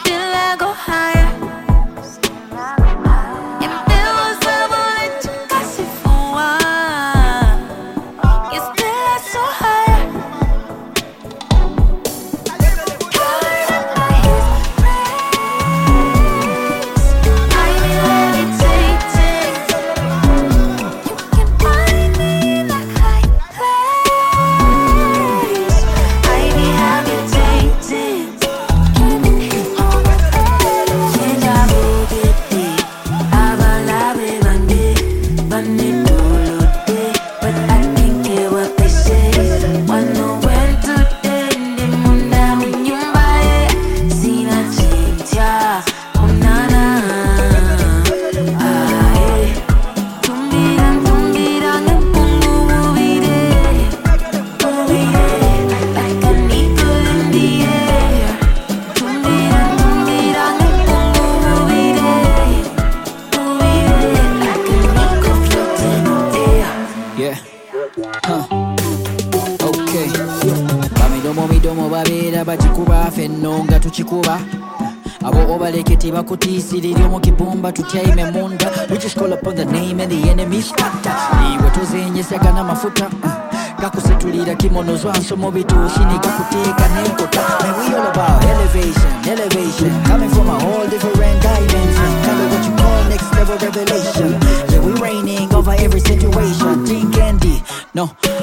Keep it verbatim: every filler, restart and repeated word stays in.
Still I go higher. Bachikuba fenno nga tuchikuba abo obaleketi bakutisirira mu kibumba tutyaime munda. We just call upon the name and the enemy scatter. Iwe tuzenyesagana mafuta gakusetulira kimono zwanso mu bituusi ne gakuteeka n'enkota. Man, we all about elevation, elevation, coming from a whole different dimension. Tell me what you call next level revelation. Yeah, we reigning over every situation. Think Andy, no